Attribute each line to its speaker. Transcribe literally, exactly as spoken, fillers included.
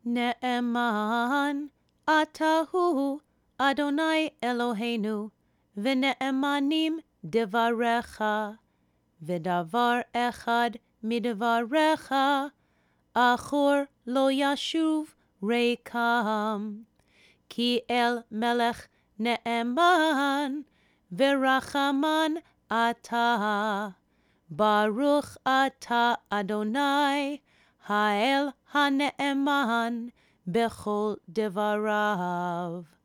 Speaker 1: Ne'eman atahu Adonai Eloheinu, v'ne'emanim devarecha, v'davar echad midvarecha, achor lo yashuv reikam, ki el melech ne'eman, v'rachaman ata, Baruch ata Adonai, Ha'el ha'ne'eman, bechol devarav.